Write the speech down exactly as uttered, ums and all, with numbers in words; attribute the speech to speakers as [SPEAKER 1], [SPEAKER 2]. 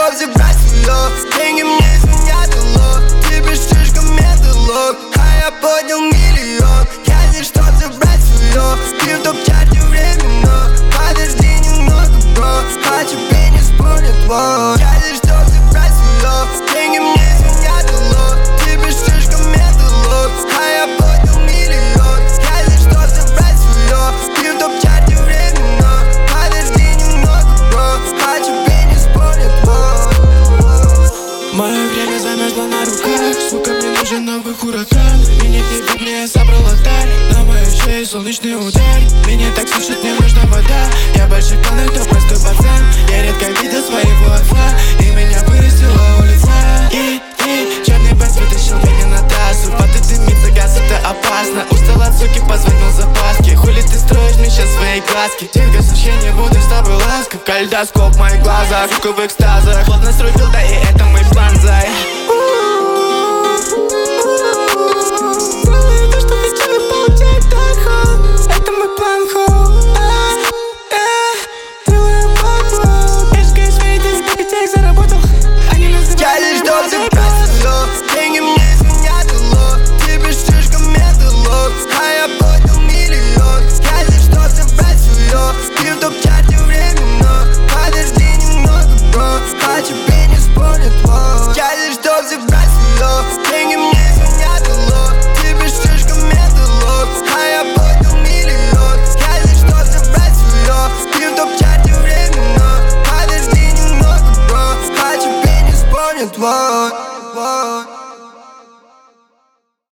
[SPEAKER 1] чтоб забрать свое. Деньги мне звонят, алло, ты пишешь комментолог, а я поднял миллион. Я здесь, чтоб забрать свое. Ты в топ-чарте временно, подожди немного, бро, а тебе не спорят, вот. Я здесь, чтоб забрать свое. Деньги мне звонят, алло, ты пишешь комментолог, а я поднял миллион. Я здесь, чтоб забрать свое. Ты в топ-чарте временно, подожди немного, бро, а тебе не спорят, вот.
[SPEAKER 2] Мое время замерзло на руках, сука, мне нужен новый хуракан. Меня не Библия, я собрал алтарь, на моей шее солнечный удар. Меня так сушит, мне нужна вода. Я больше планет, кто простой пацан. Я редко видел своего отца, и меня вырастила улица. И, и, черный бэс вытащил меня на трассу. Поты дымится, газ, это опасно. Устал от суки, позвонил запаски. Хули ты строишь мне сейчас свои глазки? Тихо, сущение, буду с тобой ласков. Калейдоскоп в моих глазах, сука в экстазах. Плотно срубил, да и это мой план, зай.
[SPEAKER 1] What, what?